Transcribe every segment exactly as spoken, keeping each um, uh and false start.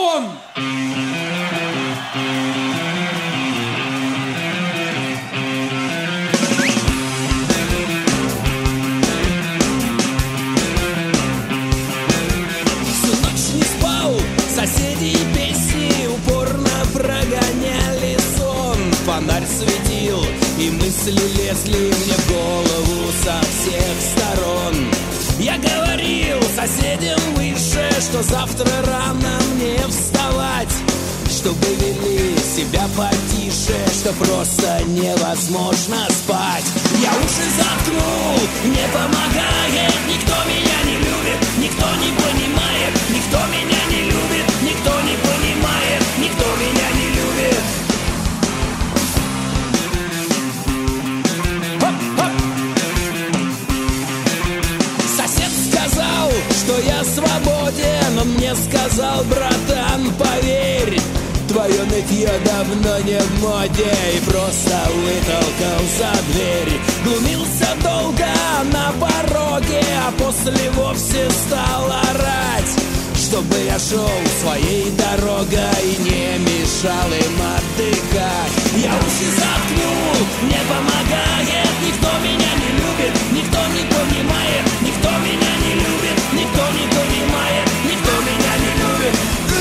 телефон. Всю ночь не спал, соседи и песни упорно прогоняли сон. Фонарь светил, и мысли лезли мне в голову со всех сторон. Я говорил соседям выше, что завтра рано мне вставать, чтобы вели себя потише, что просто невозможно спать. Я уши заткнул, не помогает, никто меня не любит, никто не понимает, никто меня не любит, никто не понимает, никто меня не любит. Сосед сказал, что я свободен, он мне сказал: братан, поверь, твое нытье давно не в моде, и просто вытолкал за дверь. Глумился долго на пороге, а после вовсе стал орать, чтобы я шел своей дорогой и не мешал им отдыхать. Я уши заткнул, не помогает, никто меня не любит, никто не понимает, никто меня не любит, никто не понимает, никто меня не любит.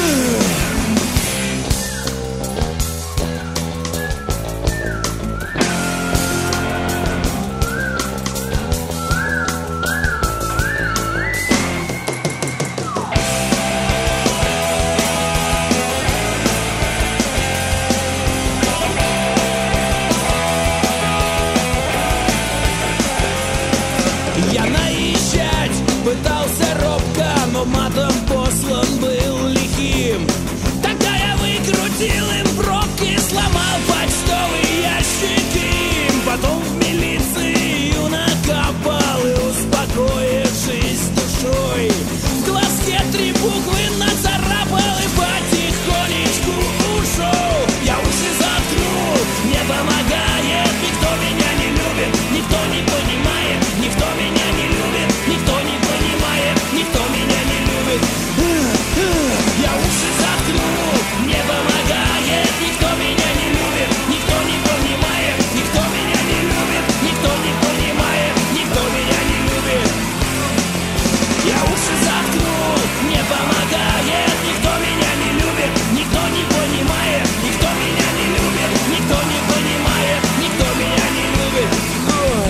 Я наезжать пытался робко, но матом послан был лихим. Тогда я выкрутил им пробки, сломал почтовый ящик им. Потом в милицию накапал и, успокоившись душой, в глазке три буквы нацарапал и потихонечку ушел. Я уши заткнул, не помогает, никто меня не любит, никто не понимает, никто меня не любит, никто не понимает, никто меня не любит. Я уши заткнул, не помогает, никто меня не любит, никто не понимает, никто меня не любит, никто не понимает, никто меня не любит. Я уши заткнул, не помогает, никто меня не любит, никто не понимает, никто меня не любит, никто не понимает, никто меня не любит. Ой.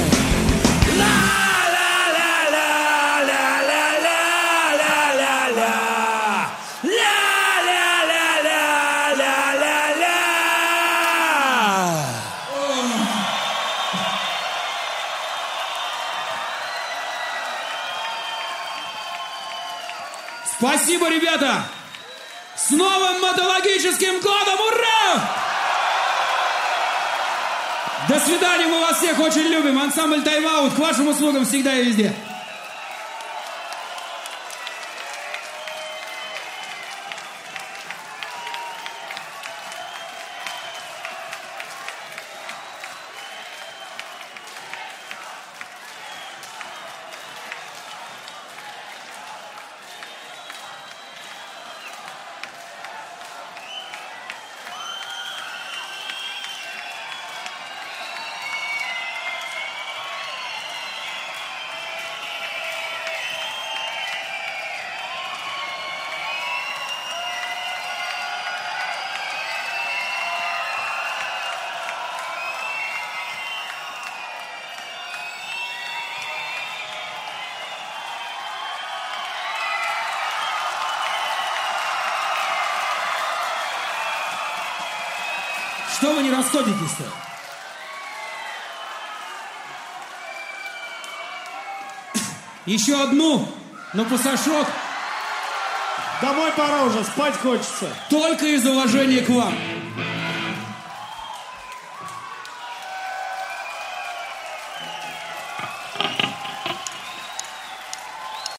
Спасибо, ребята! С новым матологическим годом! Ура! До свидания, мы вас всех очень любим. Ансамбль «Тайм-аут» к вашим услугам всегда и везде. Что вы не расходитесь-то? Еще одну на пасашок. Домой пора уже, спать хочется. Только из уважения к вам.